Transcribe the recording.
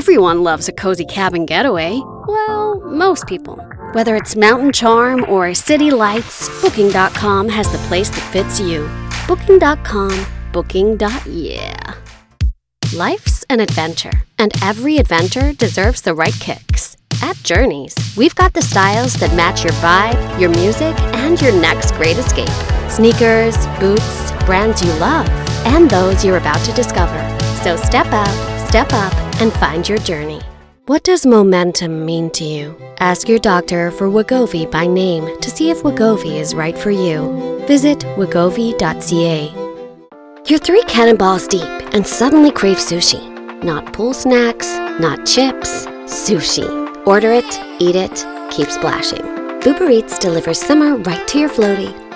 Everyone loves a cozy cabin getaway. Well, most people. Whether it's mountain charm or city lights, Booking.com has the place that fits you. Booking.com, booking.yeah. Life's an adventure, and every adventure deserves the right kicks. At Journeys, we've got the styles that match your vibe, your music, and your next great escape. Sneakers, boots, brands you love, and those you're about to discover. So step out, step up, and find your journey. What does momentum mean to you? Ask your doctor for Wegovy by name to see if Wegovy is right for you. Visit wegovy.ca. You're 3 cannonballs deep and suddenly crave sushi. Not pool snacks, not chips, sushi. Order it, eat it, keep splashing. Uber Eats delivers summer right to your floaty.